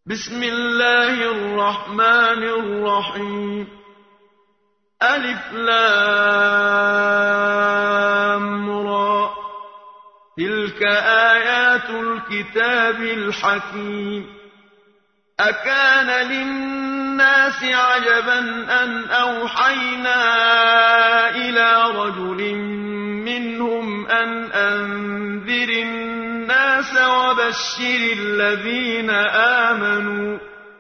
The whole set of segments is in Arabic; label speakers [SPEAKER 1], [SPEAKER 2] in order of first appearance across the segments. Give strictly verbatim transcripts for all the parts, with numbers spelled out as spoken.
[SPEAKER 1] بسم الله الرحمن الرحيم ألف لام را تلك آيات الكتاب الحكيم أكان للناس عجبا أن أوحينا إلى رجل منهم أن أنذر الناس وبشر الذين آمنوا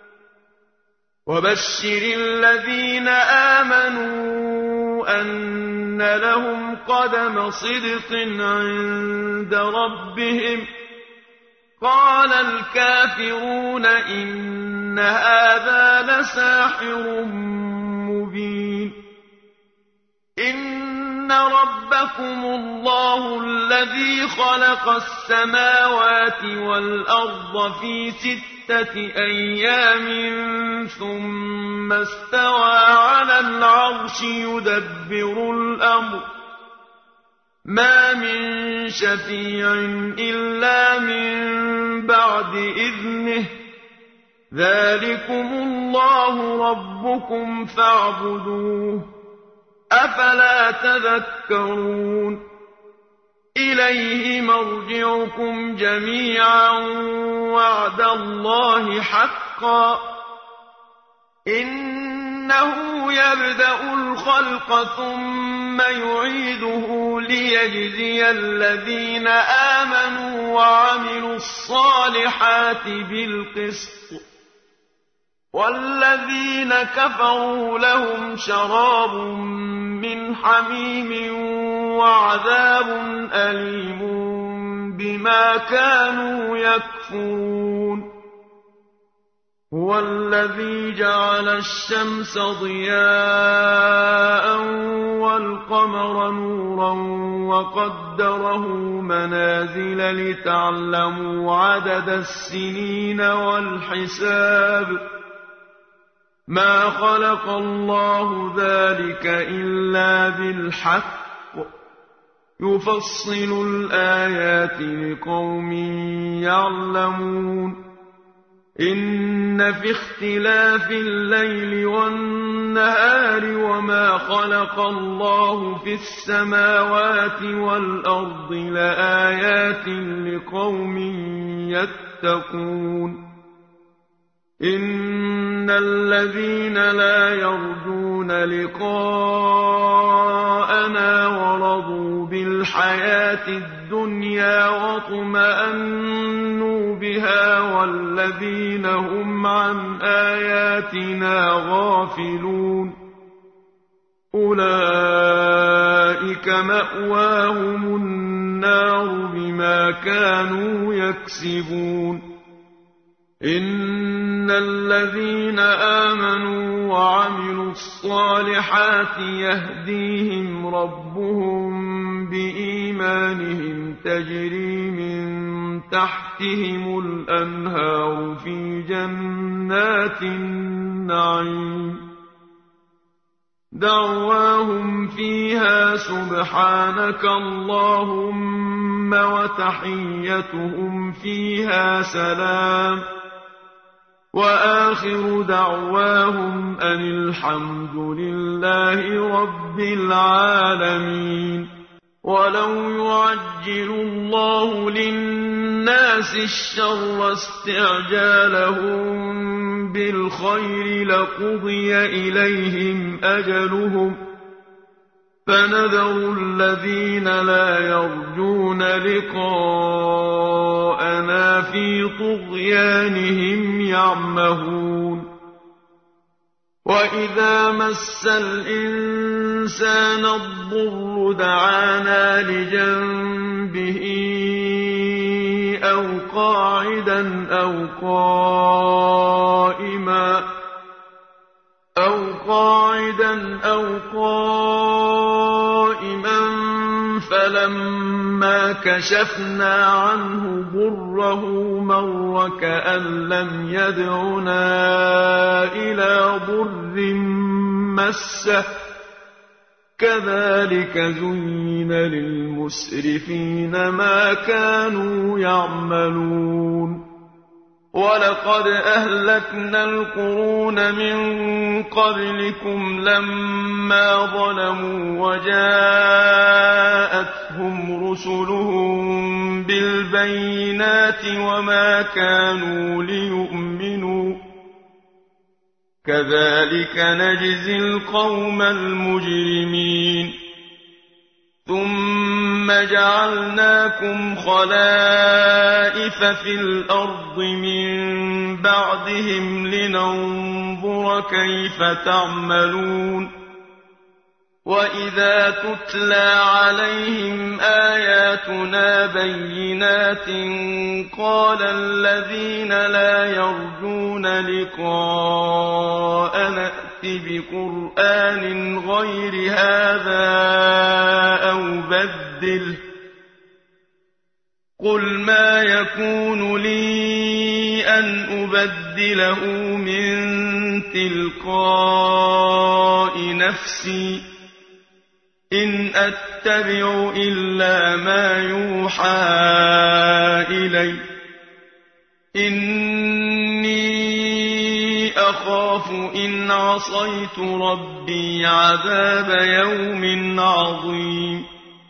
[SPEAKER 1] وبشر الذين آمنوا أن لهم قدم صدق عند ربهم قال الكافرون إن هذا لساحر مبين إن ربكم الله الذي خلق السماوات والأرض في ستة أيام ثم استوى على العرش يدبر الأمر ما من شفيع إلا من بعد إذنه ذلكم الله ربكم فاعبدوه أفلا تذكرون إليه مرجعكم جميعا وعد الله حقا إنه يبدأ الخلق ثم يعيده ليجزي الذين آمنوا وعملوا الصالحات بالقسط والذين كفروا لهم شراب من حميم وعذاب أليم بما كانوا يكفرون هو الذي جعل الشمس ضياء والقمر نورا وقدره منازل لتعلموا عدد السنين والحساب ما خلق الله ذلك إلا بالحق يفصل الآيات لقوم يعلمون إن في اختلاف الليل والنهار وما خلق الله في السماوات والأرض لآيات لقوم يتقون إن الذين لا يرجون لقاءنا ورضوا بالحياة الدنيا واطمأنوا بها والذين هم عن آياتنا غافلون أولئك مأواهم النار بما كانوا يكسبون إن الذين آمنوا وعملوا الصالحات يهديهم ربهم بإيمانهم تجري من تحتهم الأنهار في جنات النعيم دعواهم فيها سبحانك اللهم وتحيتهم فيها سلام وآخر دعواهم أن الحمد لله رب العالمين ولو يعجل الله للناس الشر استعجالهم بالخير لقضي إليهم أجلهم فنذر الذين لا يرجون لقاءنا في طغيانهم يعمهون وإذا مس الإنسان الضر دعانا لجنبه أو قاعدا أو قائما أو قاعدا أو قائما فلما كشفنا عنه ضره مر كأن لم يدعنا إلى ضر مسه كذلك زين للمسرفين ما كانوا يعملون وَلَقَدْ أَهْلَكْنَا الْقُرُونَ مِن قَبْلِكُمْ لَمَّا ظَلَمُوا وَجَاءَتْهُمْ رُسُلُهُم بِالْبَيِّنَاتِ وَمَا كَانُوا لِيُؤْمِنُوا ۚ كَذَٰلِكَ نَجْزِي الْقَوْمَ الْمُجْرِمِينَ ثُمَّ جَعَلْنَاكُمْ خَلَائِفَ فِي الْأَرْضِ مِن بَعْدِهِمْ لِنَنظُرَ كَيْفَ تَعْمَلُونَ وَإِذَا تُتْلَىٰ عَلَيْهِمْ آيَاتُنَا بَيِّنَاتٍ قَالَ الَّذِينَ لَا يَرْجُونَ لِقَاءَنَا ائْتِ بِقُرْآنٍ غَيْرِ هَٰذَا أَوْ بَدِّلْهُ ۚ قُلْ مَا يَكُونُ لِي أَنْ أُبَدِّلَهُ مِن تِلْقَاءِ نَفْسِي ۖ إِنْ أَتَّبِعُ إِلَّا مَا يُوحَىٰ إِلَيَّ ۖ إِنِّي أَخَافُ إِنْ عَصَيْتُ رَبِّي عَذَابَ يَوْمٍ عَظِيمٍ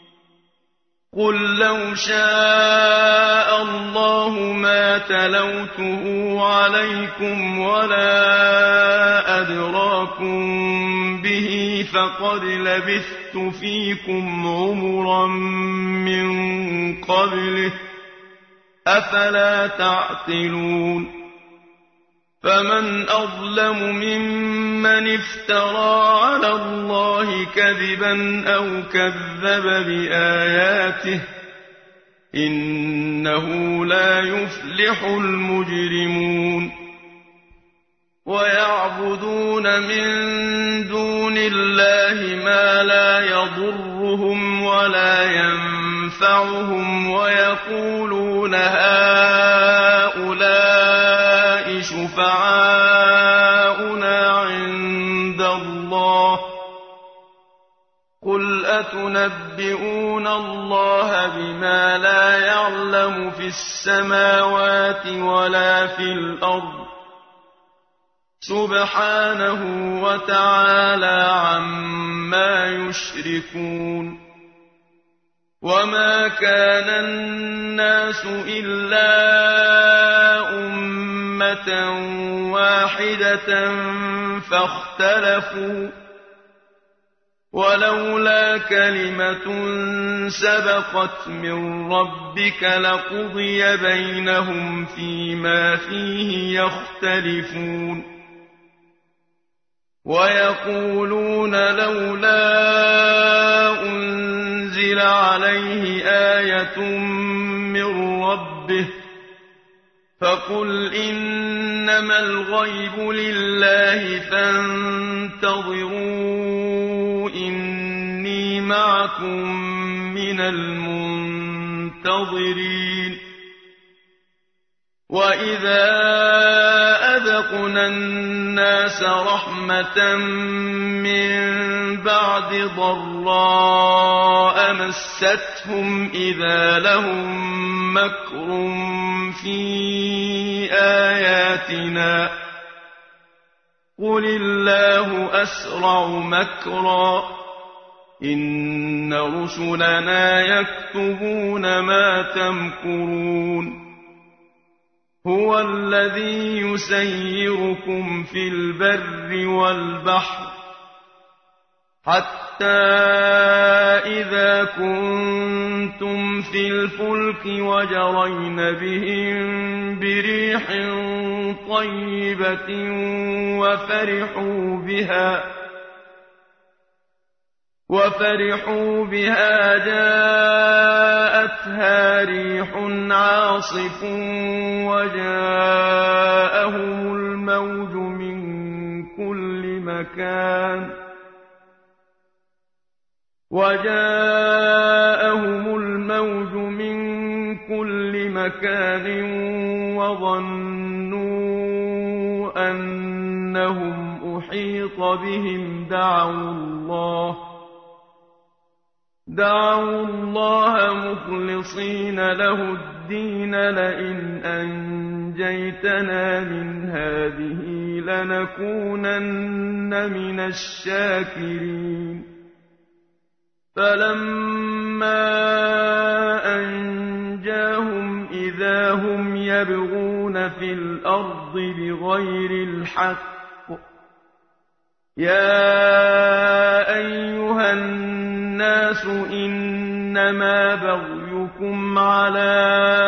[SPEAKER 1] قُل لَّوْ شَاءَ اللَّهُ مَا تَلَوْتُهُ عَلَيْكُمْ وَلَا أَدْرَاكُم بِهِ ۖ فَقَدْ لَبِثْتُ فِيكُمْ عُمُرًا مِّن قَبْلِهِ ۚ أَفَلَا تَعْقِلُونَ فَمَنْ أَظْلَمُ مِمَّنِ افْتَرَىٰ عَلَى اللَّهِ كَذِبًا أَوْ كَذَّبَ بِآيَاتِهِ ۚ إِنَّهُ لَا يُفْلِحُ الْمُجْرِمُونَ وَيَعْبُدُونَ مِن دُونِ اللَّهِ مَا لَا يَضُرُّهُمْ وَلَا يَنفَعُهُمْ وَيَقُولُونَ هَٰؤُلَاءِ شُفَعَاؤُنَا عِندَ اللَّهِ ۚ قُلْ أَتُنَبِّئُونَ اللَّهَ بِمَا لَا يَعْلَمُ فِي السَّمَاوَاتِ وَلَا فِي الْأَرْضِ ۚ سُبْحَانَهُ وَتَعَالَىٰ عَمَّا يُشْرِكُونَ وَمَا كَانَ النَّاسُ إِلَّا أُمَّةً وَاحِدَةً فَاخْتَلَفُوا ۚ وَلَوْلَا كَلِمَةٌ سَبَقَتْ مِن رَّبِّكَ لَقُضِيَ بَيْنَهُمْ فِيمَا فِيهِ يَخْتَلِفُونَ وَيَقُولُونَ لَوْلَا أُنزِلَ عَلَيْهِ آيَةٌ مِّن رَّبِّهِ ۖ فَقُلْ إِنَّمَا الْغَيْبُ لِلَّهِ فَانتَظِرُوا إِنِّي مَعَكُم مِّنَ الْمُنتَظِرِينَ وَإِذَا أَذَقْنَا النَّاسَ رَحْمَةً مِّن بَعْدِ ضَرَّاءَ مَسَّتْهُمْ إِذَا لَهُم مَّكْرٌ فِي آيَاتِنَا ۚ قُلِ اللَّهُ أَسْرَعُ مَكْرًا ۚ إِنَّ رُسُلَنَا يَكْتُبُونَ مَا تَمْكُرُونَ هُوَ الَّذِي يُسَيِّرُكُمْ فِي الْبَرِّ وَالْبَحْرِ حَتَّىٰ إِذَا كُنتُمْ فِي الْفُلْكِ وَجَرَيْنَ بِهِم بِرِيحٍ طَيِّبَةٍ وَفَرِحُوا بِهَا وَفَرِحُوا بِهَا جَاءَتْهَا رِيحٌ عَاصِفٌ وَجَاءَهُمُ الْمَوْجُ مِن كُلِّ مَكَانٍ وَجَاءَهُمُ الْمَوْجُ مِن كُلِّ مَكَانٍ وَظَنُّوا أَنَّهُمْ أُحِيطَ بِهِمْ دَعَوُا اللَّهَ دعوا الله مخلصين له الدين لئن أنجيتنا من هذه لنكونن من الشاكرين فلما أنجاهم إذا هم يبغون في الأرض بغير الحق يا أيها الناس إنما بغيكم على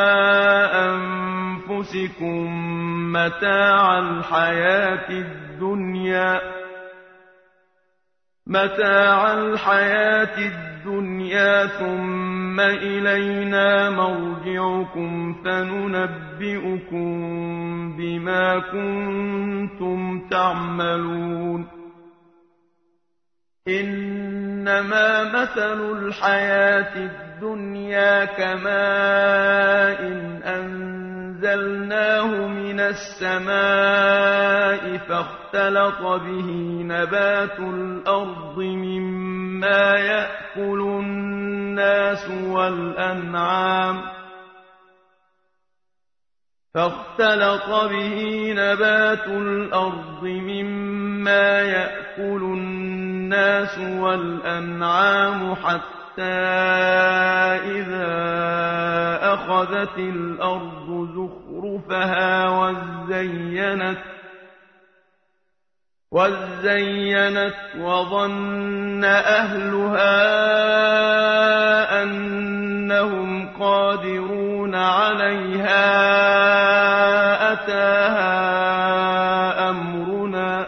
[SPEAKER 1] أنفسكم متاع الحياة الدنيا متاع الحياة الدنيا ثم إلينا مرجعكم فننبئكم بما كنتم تعملون إنما مثل الحياة الدنيا كماء أنزلناه من السماء فاختلط به نبات الأرض مما يأكل الناس والأنعام فاختلط به نبات الأرض مما يأكل الناس والأنعام حتى إذا أخذت الأرض زخرفها وزينت وزينت وظن أهلها أنهم قادرون عليها أتاها أمرنا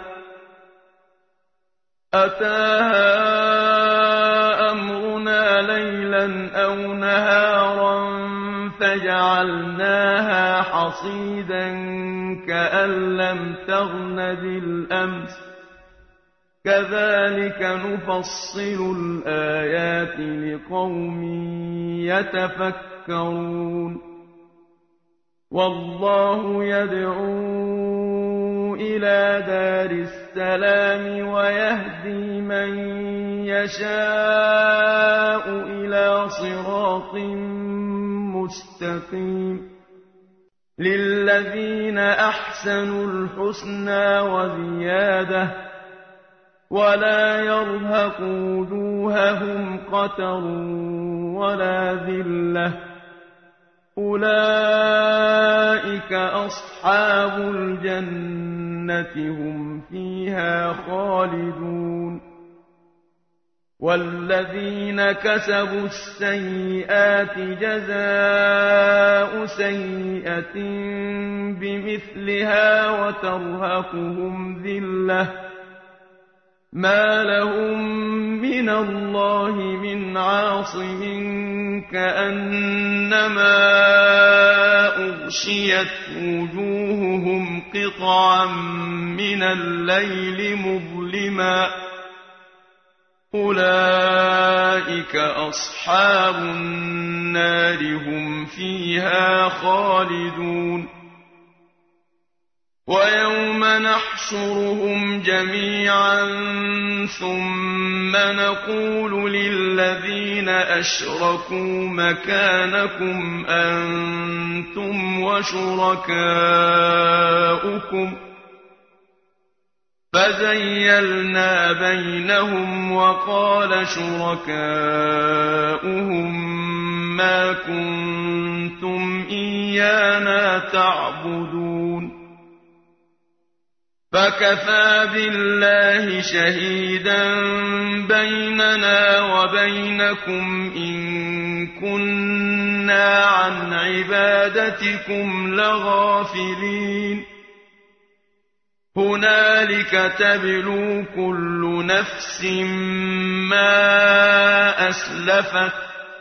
[SPEAKER 1] أتاها أمرنا ليلا أو نهارا فجعلناها حصيدا كأن لم تغن بالأمس كذلك نفصل الآيات لقوم يتفكرون والله يدعو إلى دار السلام ويهدي من يشاء إلى صراط مستقيم للذين أحسنوا الحسنى وزيادة ولا يرهق وجوههم قتر ولا ذلة أولئك أصحاب الجنة هم فيها خالدون والذين كسبوا السيئات جزاء سيئة بمثلها وترهقهم ذلة ما لهم من الله من عاصم كأنما أغشيت وجوههم قطعا من الليل مظلما أولئك أصحاب النار هم فيها خالدون ويوم نحشرهم جميعا ثم نقول للذين أشركوا مكانكم أنتم وشركاؤكم فزيلنا بينهم وقال شركاؤهم ما كنتم إيانا تعبدون فكفى بالله شهيدا بيننا وبينكم إن كنا عن عبادتكم لغافلين هنالك تبلو كل نفس ما أسلفت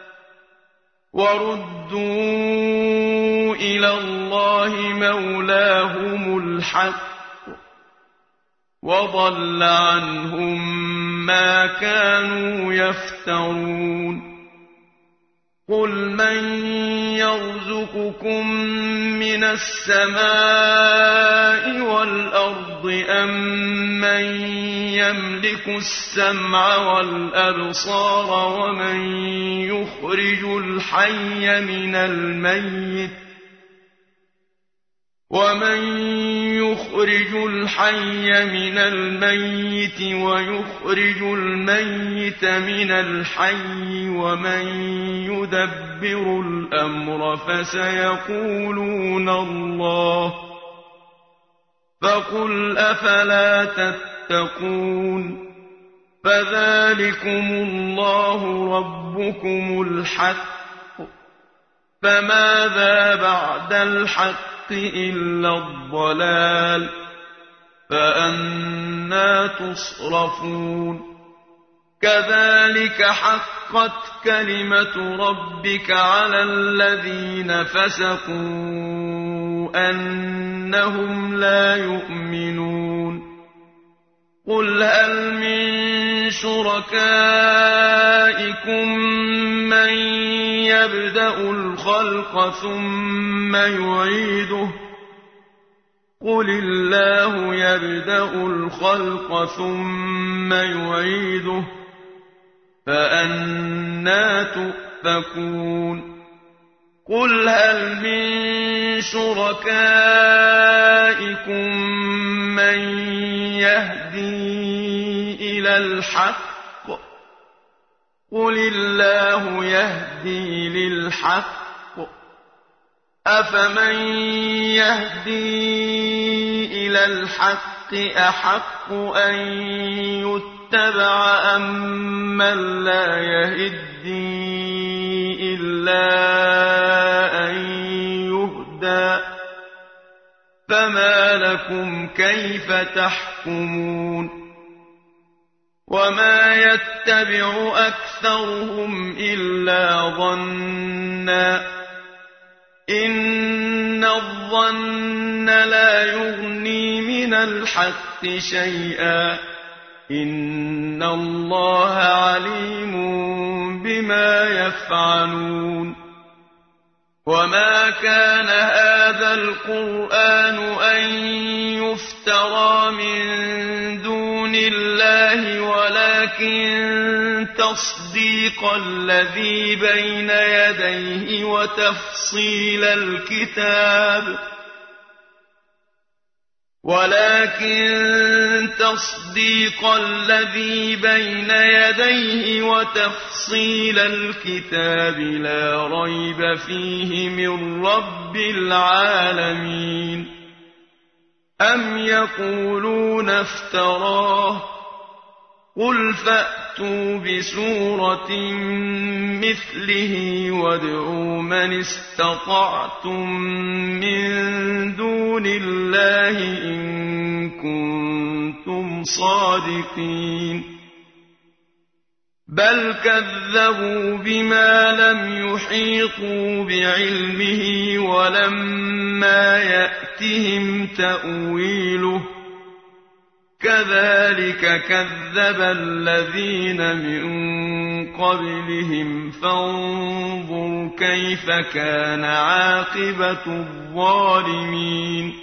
[SPEAKER 1] وردوا إلى الله مولاهم الحق وضل عنهم ما كانوا يفترون قل من يرزقكم من السماء والأرض أم من يملك السمع والأبصار ومن يخرج الحي من الميت ومن يخرج الحي من الميت ويخرج الميت من الحي ومن يدبر الأمر فسيقولون الله فقل أفلا تتقون فذلكم الله ربكم الحق فماذا بعد الحق إلا الضلال فأنى تصرفون كذلك حقت كلمة ربك على الذين فسقوا أنهم لا يؤمنون قل هل من شركائكم من يبدأ الخلق ثم يعيده قل الله يبدأ الخلق ثم يعيده فأنى تؤفكون قل هل من شركائكم من يهدي إلى الحق قل الله يهدي للحق أفمن يهدي إلى الحق أحق أن يتبع أم من لا يهدي إلا أن يهدى فما لكم كيف تحكمون وما يتبع أكثرهم إلا ظنا إن الظن لا يغني من الحق شيئا إن الله عليم بما يفعلون وما كان هذا القرآن أن يفترى من دون الله ولكن تصديق الذي بين يديه وتفصيل الكتاب ولكن تصديق الذي بين يديه وتفصيل الكتاب لا ريب فيه من رب العالمين أم يقولون افتراه قل فأتوا بسورة مثله وادعوا من استطعتم من دون الله إن كنتم صادقين بل كذبوا بما لم يحيطوا بعلمه ولما يأتهم تأويله كذلك كذب الذين من قبلهم فانظر كيف كان عاقبة الظالمين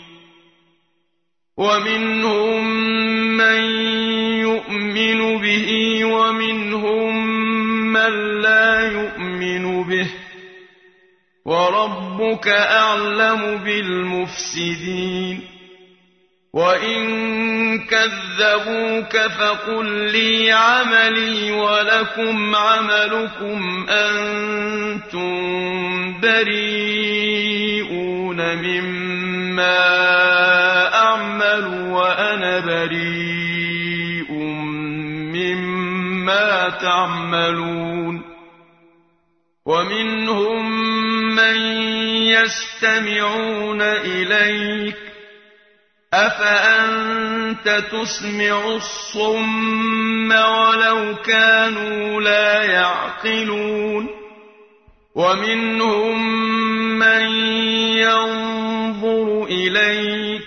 [SPEAKER 1] ومنهم من يؤمن به ومنهم من لا يؤمن به وربك أعلم بالمفسدين وإن كذبوك فقل لي عملي ولكم عملكم أنتم بريئون مما أعمل وأنا بريء مما تعملون ومنهم من يستمعون إليك أفأنت تسمع الصم ولو كانوا لا يعقلون ومنهم من ينظر إليك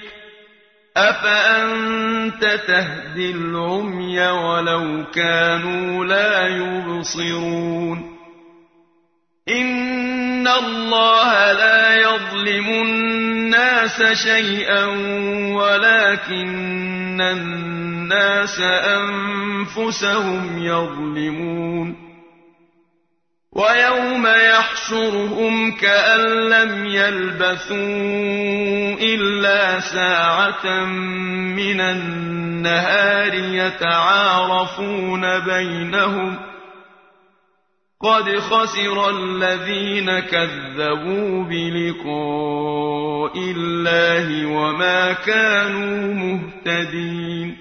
[SPEAKER 1] أفأنت تهدي العمي ولو كانوا لا يبصرون إن إِنَّ اللَّهَ لَا يَظْلِمُ النَّاسَ شَيْئًا وَلَٰكِنَّ النَّاسَ أَنفُسَهُمْ يَظْلِمُونَ وَيَوْمَ يَحْشُرُهُمْ كَأَن لَّمْ يَلْبَثُوا إِلَّا سَاعَةً مِّنَ النَّهَارِ يَتَعَارَفُونَ بَيْنَهُمْ قَدْ خَسِرَ الَّذِينَ كَذَّبُوا بِلِقَاءِ اللَّهِ وَمَا كَانُوا مُهْتَدِينَ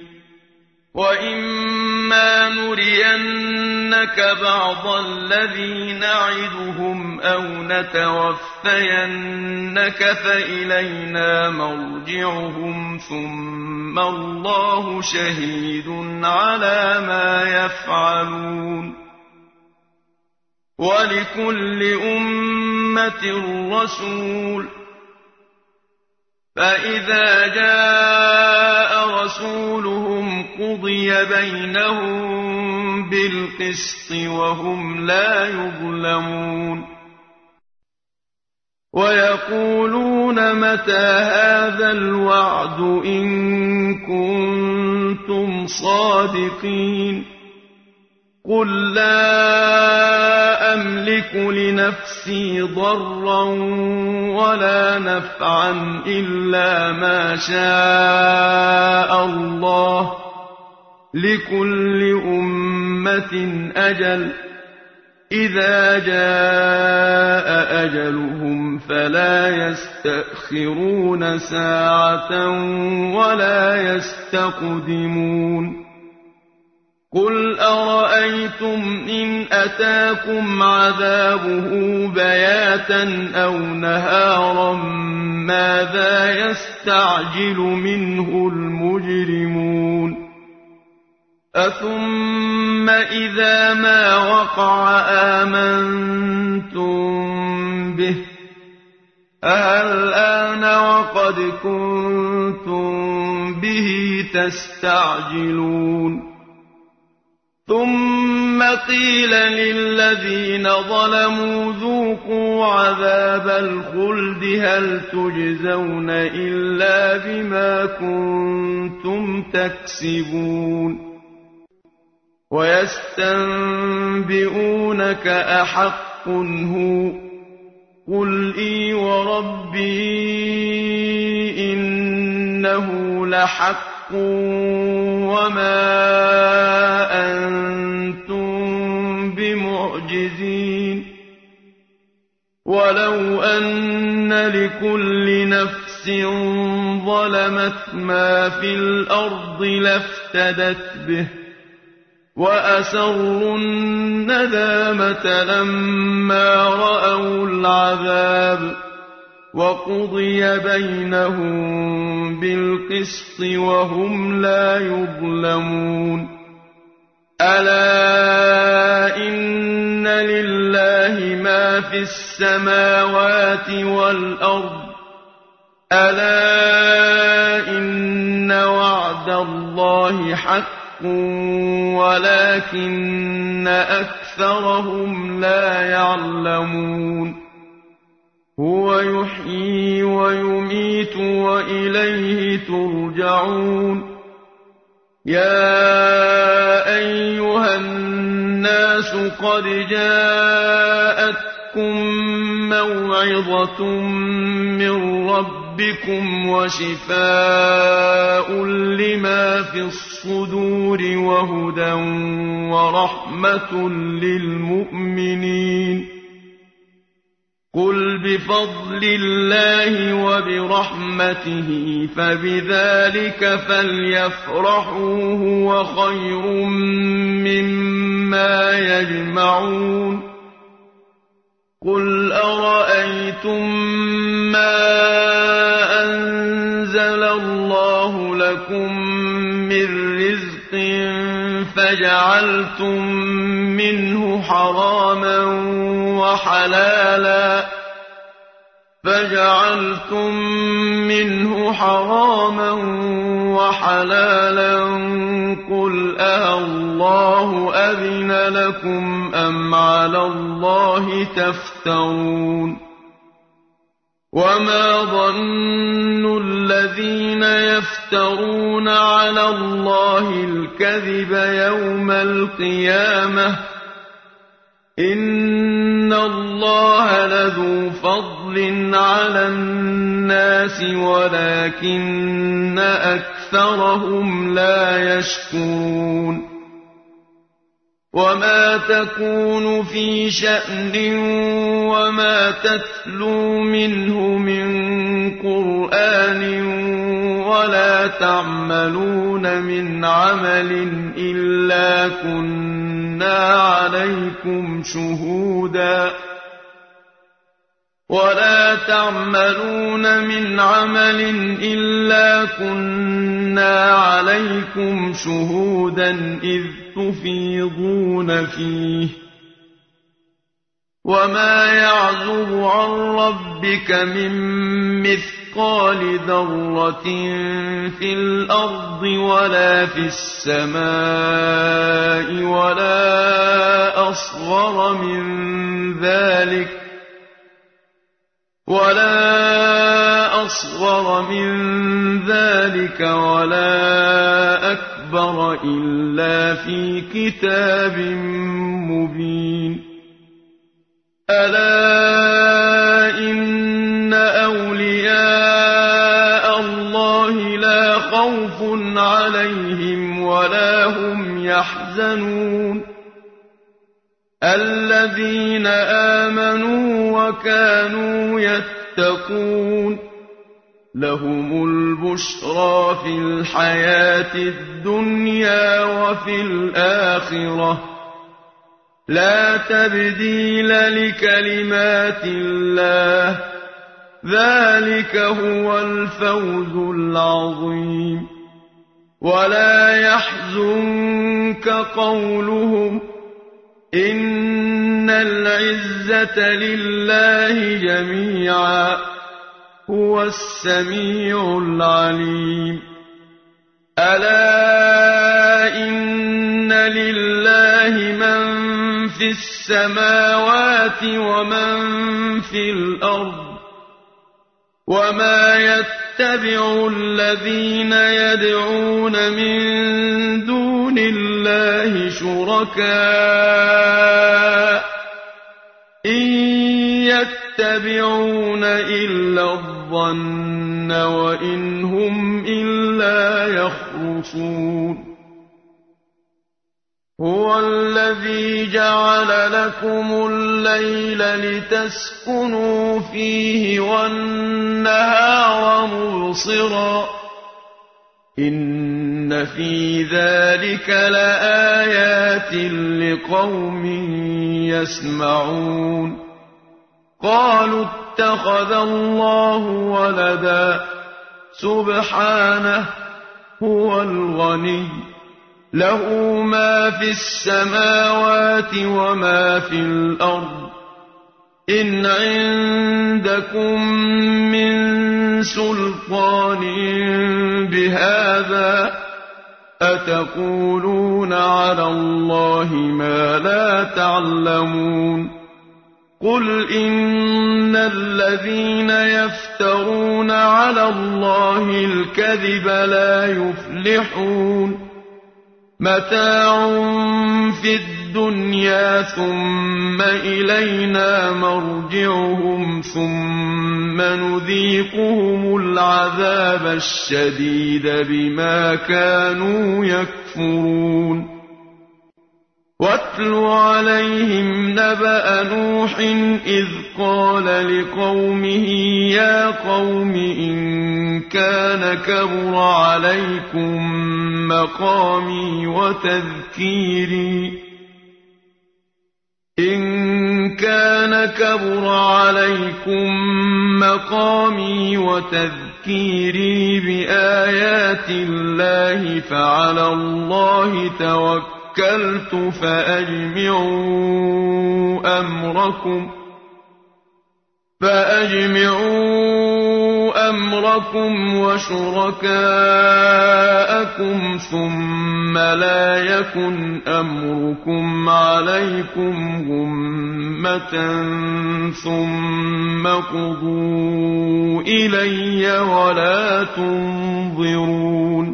[SPEAKER 1] وَإِمَّا نُرِيَنَّكَ بَعْضَ الَّذِي نَعِدُهُمْ أَوْ نَتَوَفَّيَنَّكَ فَإِلَيْنَا مَرْجِعُهُمْ ثُمَّ اللَّهُ شَهِيدٌ عَلَىٰ مَا يَفْعَلُونَ وَلِكُلِّ أُمَّةٍ رَّسُولٌ فَإِذَا جَاءَ رَسُولُهُمْ قُضِيَ بَيْنَهُم بِالْقِسْطِ وَهُمْ لَا يُظْلَمُونَ وَيَقُولُونَ مَتَىٰ هَٰذَا الْوَعْدُ إِن كُنتُمْ صَادِقِينَ قُل لَّا أَمْلِكُ لِنَفْسِي ضَرًّا وَلَا نَفْعًا إِلَّا مَا شَاءَ اللَّهُ ۗ لِكُلِّ أُمَّةٍ أَجَلٌ ۚ إِذَا جَاءَ أَجَلُهُمْ فَلَا يَسْتَأْخِرُونَ سَاعَةً وَلَا يَسْتَقْدِمُونَ قُلْ أَرَأَيْتُمْ إِنْ أَتَاكُمْ عَذَابُهُ بَيَاتًا أَوْ نَهَارًا مَّاذَا يَسْتَعْجِلُ مِنْهُ الْمُجْرِمُونَ أَثُمَّ إِذَا مَا وَقَعَ آمَنتُم بِهِ ۚ أَلْآنَ وَقَدْ كُنتُم بِهِ تَسْتَعْجِلُونَ ثُمَّ قِيلَ لِلَّذِينَ ظَلَمُوا ذُوقُوا عَذَابَ الْخُلْدِ هَلْ تُجْزَوْنَ إِلَّا بِمَا كُنتُمْ تَكْسِبُونَ وَيَسْتَنبِئُونَكَ أَحَقٌّ هُوَ ۖ قُلْ إِي وَرَبِّي إِنَّهُ لَحَقٌّ وَمَا أَنتُم بِمُعْجِزِينَ وَلَوْ أَنَّ لِكُلِّ نَفْسٍ ظَلَمَتْ مَا فِي الْأَرْضِ لَافْتَدَتْ بِهِ وَأَسَرُّوا النَّدَامَةَ لَمَّا رَأَوُا الْعَذَابَ وَقُضِيَ بَيْنَهُم بِالْقِسْطِ وَهُمْ لَا يُظْلَمُونَ أَلَا إِنَّ لِلَّهِ مَا فِي السَّمَاوَاتِ وَالْأَرْضِ أَلَا إِنَّ وَعْدَ اللَّهِ حَقٌّ وَلَٰكِنَّ أَكْثَرَهُمْ لَا يَعْلَمُونَ هُوَ يُحْيِي وَيُمِيتُ وَإِلَيْهِ تُرْجَعُونَ يَا أَيُّهَا النَّاسُ قَدْ جَاءَتْكُم مَّوْعِظَةٌ مِّن رَّبِّكُمْ وَشِفَاءٌ لِّمَا فِي الصُّدُورِ وَهُدًى وَرَحْمَةٌ لِّلْمُؤْمِنِينَ قُلْ بِفَضْلِ اللَّهِ وَبِرَحْمَتِهِ فَبِذَٰلِكَ فَلْيَفْرَحُوا هُوَ خَيْرٌ مِّمَّا يَجْمَعُونَ قُلْ أَرَأَيْتُم مَّا أَنزَلَ اللَّهُ لَكُم مِّن رِّزْقٍ فَجَعَلْتُم مِّنْهُ حَرَامًا وَحَلَالًا فَجَعَلْتُم مِّنْهُ حَرَامًا وحلالا قل أَاللَّهُ أَذِنَ لَكُمْ أَمْ عَلَى اللَّهِ تَفْتَرُونَ وما ظن الذين يفترون على الله الكذب يوم القيامة إن الله لذو فضل على الناس ولكن أكثرهم لا يشكرون وما تكون في شأن وما تتلو منه من قرآن ولا تعملون من عمل إلا كنا عليكم شهودا ولا تعملون من عمل إلا كنا عليكم شهودا إذ تفيضون فيه وما يعزب عن ربك من مثقال ذرة في الأرض ولا في السماء ولا أصغر من ذلك ولا أصغر من ذلك ولا أكبر إلا في كتاب مبين ألا إن أولياء الله لا خوف عليهم ولا هم يحزنون الذين آمنوا وكانوا يتقون لهم البشرى في الحياة الدنيا وفي الآخرة لا تبديل لكلمات الله ذلك هو الفوز العظيم ولا يحزنك قولهم إن العزة لله جميعا هو السميع العليم ألا إن لله من في السماوات ومن في الأرض وما يتبع الذين يدعون من دون الله شركاء إن يتبعون إلا الظن وإن هم إلا يخرصون هو الذي جعل لكم الليل لتسكنوا فيه والنهار مبصرا إن في ذلك لآيات لقوم يسمعون قالوا اتخذ الله ولدا سبحانه هو الغني له ما في السماوات وما في الأرض إن عندكم من سلطان بهذا أتقولون على الله ما لا تعلمون قل إن الذين يفترون على الله الكذب لا يفلحون متاع في الدنيا ثم إلينا مرجعهم ثم نذيقهم العذاب الشديد بما كانوا يكفرون واتل عليهم نبأ نوح إذ قال لقومه يا قوم إن كان كبر عليكم مقامي وتذكيري إن كان كبر عليكم مقامي وتذكيري بآيات الله فعلى الله توكلت توكلت فأجمعوا أمركم فأجمعوا أمركم وشركاءكم لكم ثم لا يكن أمركم عليكم غمة ثم قضوا إلي ولا تنظرون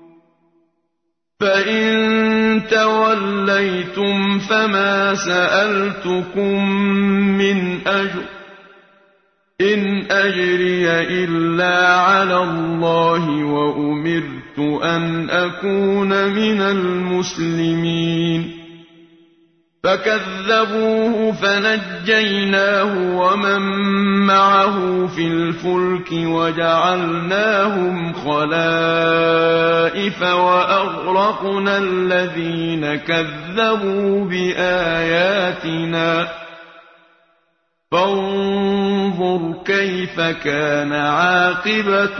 [SPEAKER 1] فإن توليتم فما سألتكم من أجر إن أجري إلا على الله وأمرت أن أكون من المسلمين فكذبوه فنجيناه ومن معه في الفلك وجعلناهم خلائف وأغرقنا الذين كذبوا بآياتنا فانظر كيف كان عاقبة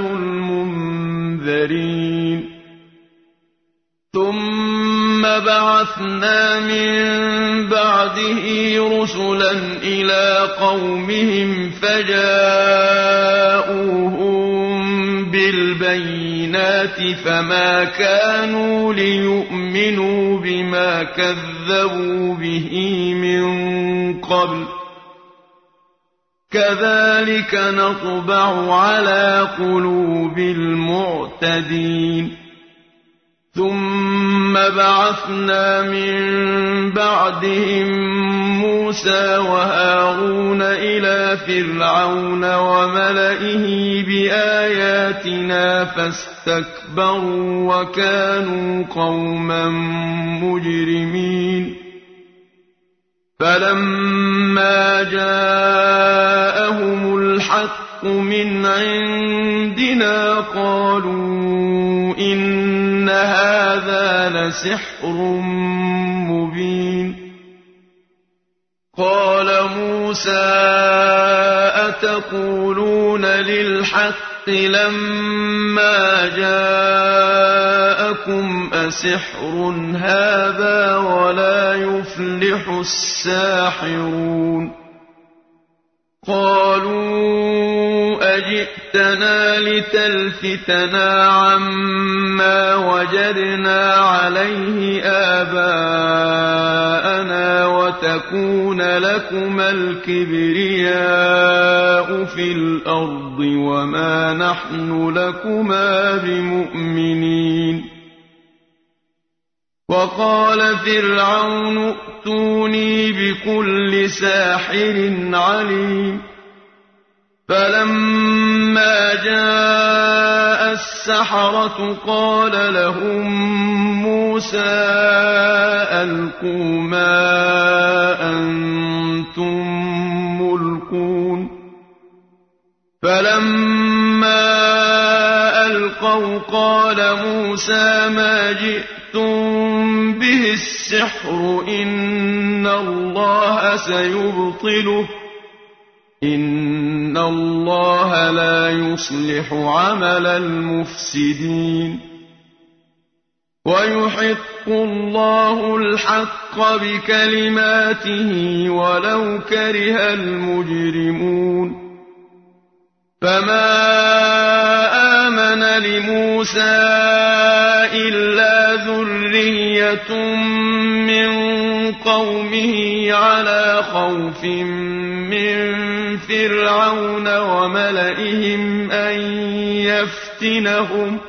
[SPEAKER 1] المنذرين ثم بعثنا من بعده رسلا إلى قومهم فجاءوهم بالبينات فما كانوا ليؤمنوا بما كذبوا به من قبل كذلك نطبع على قلوب المعتدين ثم بعثنا من بعدهم موسى وهارون إلى فرعون وملئه بآياتنا فاستكبروا وكانوا قوما مجرمين فلما جاءهم الحق من عندنا قالوا إن هذا لسحر مبين قال موسى أتقولون للحق لما جاءكم أسحر هذا ولا يفلح الساحرون قالوا أجئتنا لتلفتنا عما وجدنا عليه آباءنا وتكون لكما الكبرياء في الأرض وما نحن لكما بمؤمنين وقال فرعون ائتوني بكل ساحر عليم فلما جاء السحرة قال لهم موسى ألقوا ما أنتم ملقون فلما ألقوا قال موسى ما جئتم به السحر إن الله سيبطله إن الله لا يصلح عمل المفسدين ويحق الله الحق بكلماته ولو كره المجرمون فما آمن لموسى إلا ذرية من قومه على خوف من فرعون وملئهم أن يفتنهم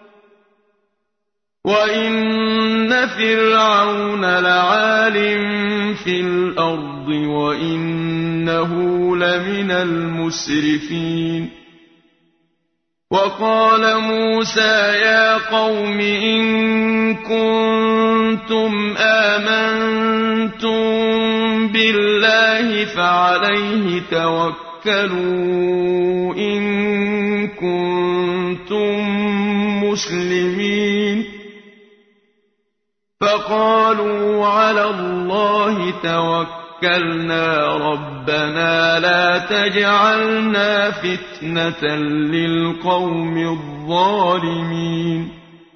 [SPEAKER 1] وإن فرعون لعال في الأرض وإنه لمن المسرفين وقال موسى يا قوم إن كنتم آمنتم بالله فعليه توكلوا إن كنتم مسلمين فقالوا على الله توكلنا ربنا لا تجعلنا فتنة للقوم الظالمين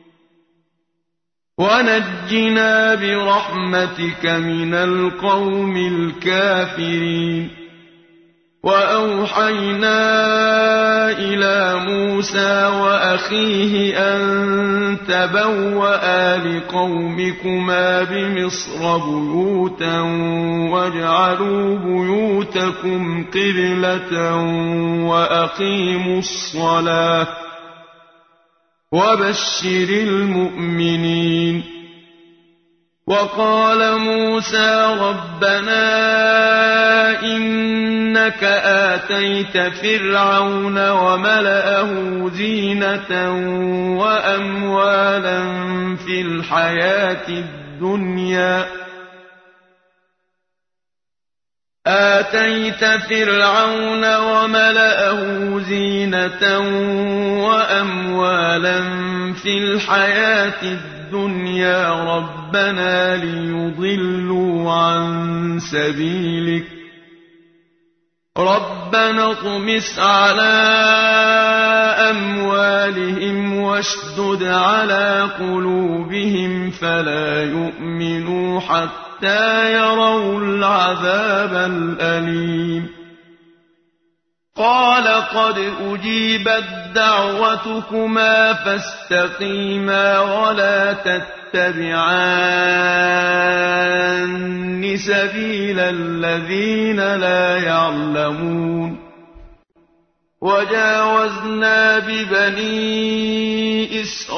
[SPEAKER 1] ونجنا برحمتك من القوم الكافرين وأوحينا إلى موسى وأخيه أن تبوأ لقومكما بمصر بيوتا واجعلوا بيوتكم قبلة وأقيموا الصلاة وبشر المؤمنين. وقال موسى ربنا إنك آتيت فرعون وملأه زينة وأموالا في الحياة الدنيا آتيت فرعون وملأه زينة وأموالا في الحياة الدنيا ربنا ليضلوا عن سبيلك ربنا اطمس على أموالهم واشدد على قلوبهم فلا يؤمنوا حتى يروا العذاب الأليم. قال قد أجيبت دعوتكما فاستقيما ولا تتبعان سبيل الذين لا يعلمون. وجاوزنا ببني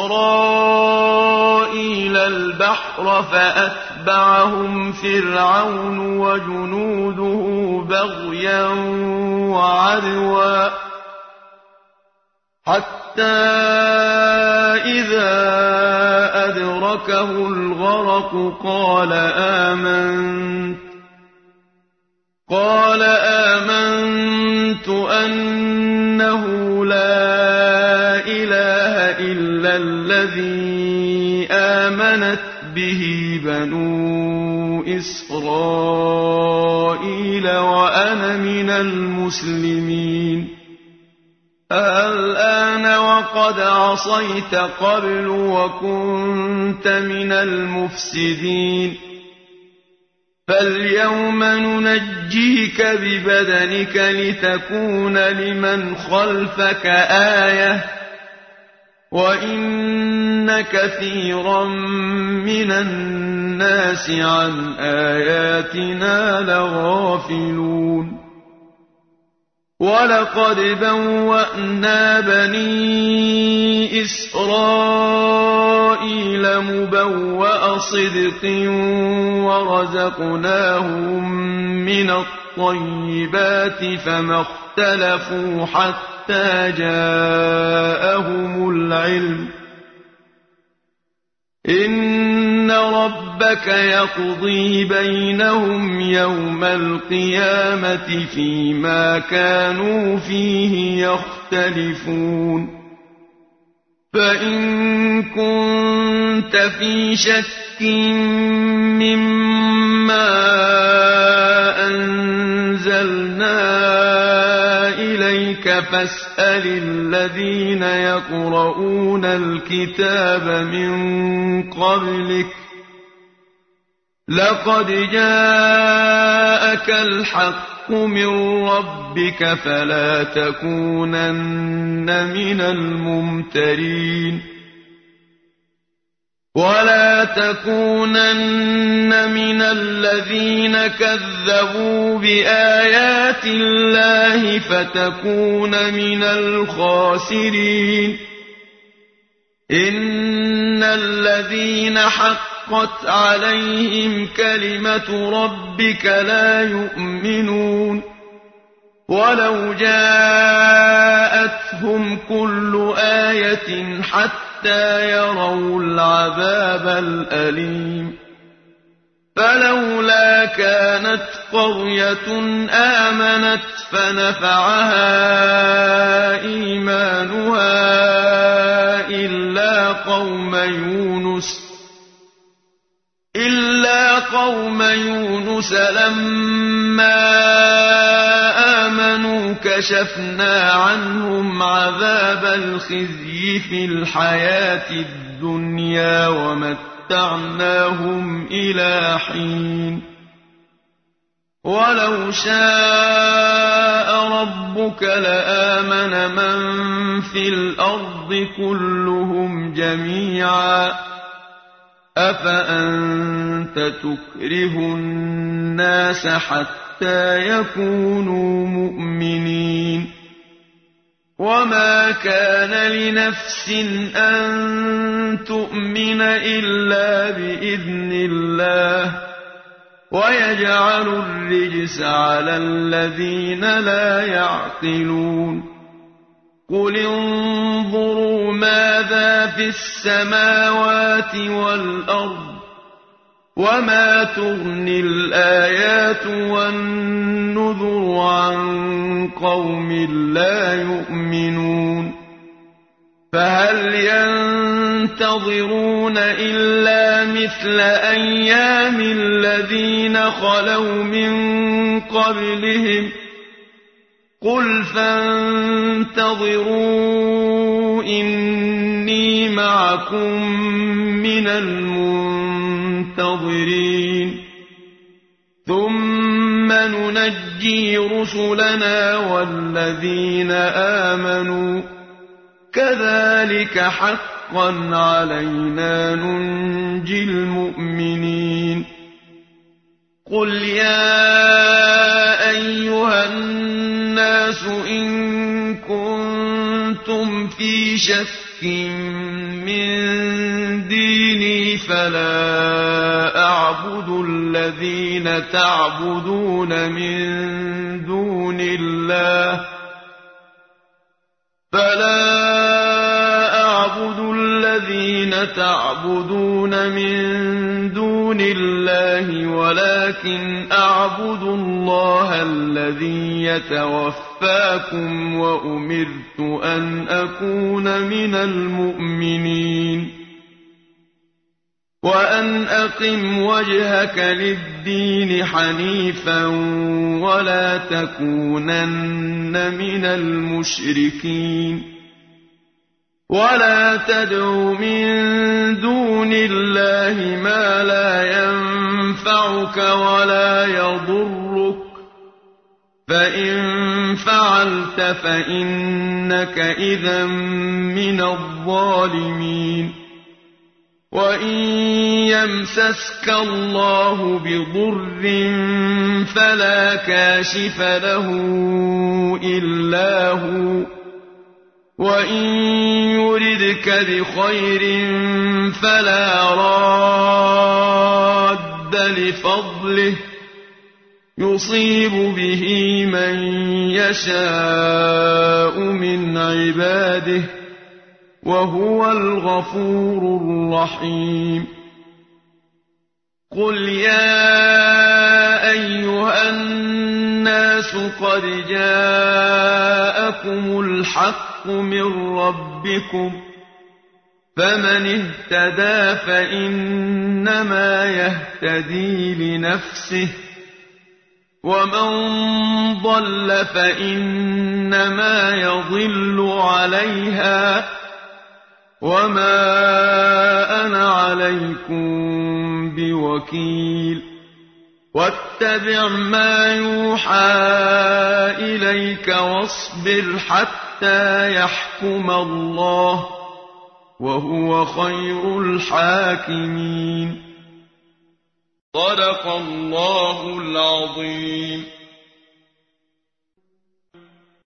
[SPEAKER 1] إسرائيل البحر فأتبعهم فرعون وجنوده بغيا وعدوا حتى إذا أدركه الغرق قال آمنت قال آمنت أنه لا إله إلا الذي آمنت به بنو إسرائيل وأنا من المسلمين. الآن وقد عصيت قبل وكنت من المفسدين فاليوم ننجيك ببدنك لتكون لمن خلفك آية وإن كثيرا من الناس عن آياتنا لغافلون. ولقد بوأنا بني إسرائيل مبوأ صدق ورزقناهم من الطيبات فما اختلفوا حتى جاءهم العلم إن ربك يقضي بينهم يوم القيامة فيما كانوا فيه يختلفون. فإن كنت في شك مما أنزلنا إليك فاسأل الذين يقرؤون الكتاب من قبلك لقد جاءك الحق من ربك فلا تكونن من الممترين. ولا تكونن من الذين كذبوا بآيات الله فتكون من الخاسرين. إن الذين حقت عليهم كلمة ربك لا يؤمنون ولو جاءتهم كل آية حتى يروا العذاب الأليم. فلولا كانت قرية آمنت فنفعها إيمانها إلا قوم يونس إلا قوم يونس لما آمنوا كشفنا عنهم عذاب الخزي في الحياة الدنيا ومتعناهم إلى حين. ولو شاء ربك لآمن من في الأرض كلهم جميعا أفأنت تكره الناس حتى يكونوا مؤمنين وما كان لنفس أن تؤمن إلا بإذن الله ويجعل الرجس على الذين لا يعقلون قل انظروا ماذا في السماوات والأرض وما تغني الآيات والنذر عن قوم لا يؤمنون فهل ينتظرون إلا مثل أيام الذين خلوا من قبلهم قل فانتظروا إني معكم من المنتظرين ثم ننجي رسلنا والذين آمنوا كذلك حقا علينا ننجي المؤمنين قل يا أيها الناس إن كنتم في شك من ديني فلا أعبد الذين تعبدون من دون الله فلا أعبد الذين تعبدون من دون الله ولكن أعبد الله الذي يتوفاكم وأمرت أن أكون من المؤمنين وأن أقم وجهك للدين حنيفا ولا تكونن من المشركين ولا تدع من دون الله ما لا ينفعك ولا يضرك فإن فعلت فإنك إذا من الظالمين وإن يمسسك الله بضر فلا كاشف له إلا هو وإن يردك بخير فلا راد لفضله يصيب به من يشاء من عباده وهو الغفور الرحيم قل يا أيها الناس قد جاءكم الحق من ربكم فمن اهتدى فإنما يهتدي لنفسه ومن ضل فإنما يضل عليها وما أنا عليكم بوكيل واتبع ما يوحى إليك واصبر حتى يحكم الله وهو خير الحاكمين صدق الله العظيم.